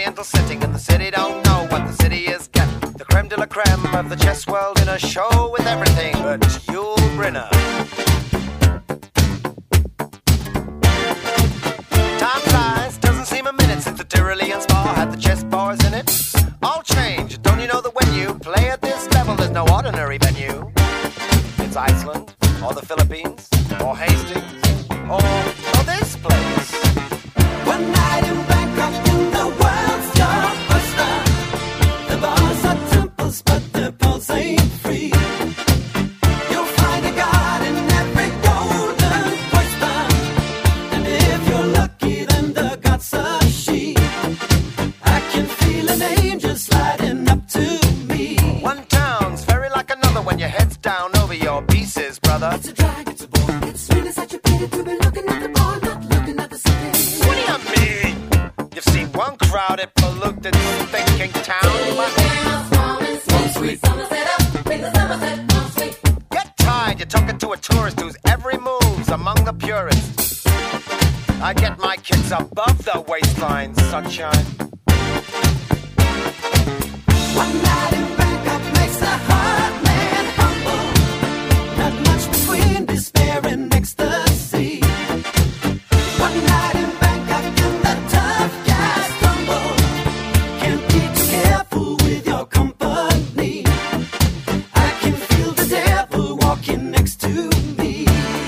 Oriental setting, and the city don't know what the city is getting. The creme de la creme of the chess world in a show with everything but Yul Brynner. Time flies, doesn't seem a minute since the Tyrolean spa had the chess bars in it. All change, don't you know that when you play at this level, there's no ordinary venue? It's Iceland, or the Philippines, or Hastings, or this place. One night in Bangkok, in the world's your oyster. The bars are temples, but the pulse ain't free. You'll find a god in every golden oyster, and if you're lucky, then the god's a she. I can feel an angel sliding up to me. One town's very like another when your head's down over your pieces, brother. It's a drag, it's a bore. It's really such a pity to be looking at the bar, not looking at the city. What do you mean? You've seen one crowded, polluted, thinking town. Get tired, you're talking to a tourist whose every move's among the purists. I get my kicks above the waistline, sunshine. One night in Bangkok makes a hard man humble. Not much between despair and ecstasy. One night in Bangkok and the tough guys stumble. Can't be too careful with your company. I can feel the devil walking next to me.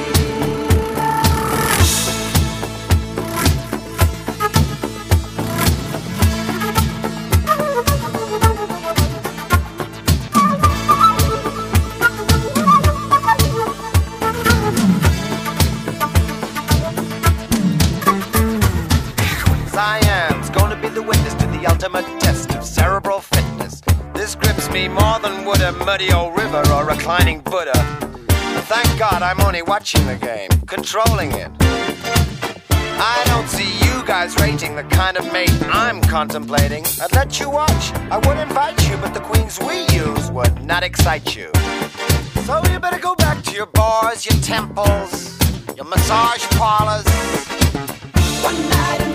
Siam's gonna be the witness to the ultimate test of cerebral fitness. This grips me more than would a muddy old river or a reclining Buddha. But thank God I'm only watching the game, controlling it. I don't see you guys rating the kind of mate I'm contemplating. I'd let you watch, I would invite you, but the queens we use would not excite you. So you better go back to your bars, your temples, your massage parlors. One night in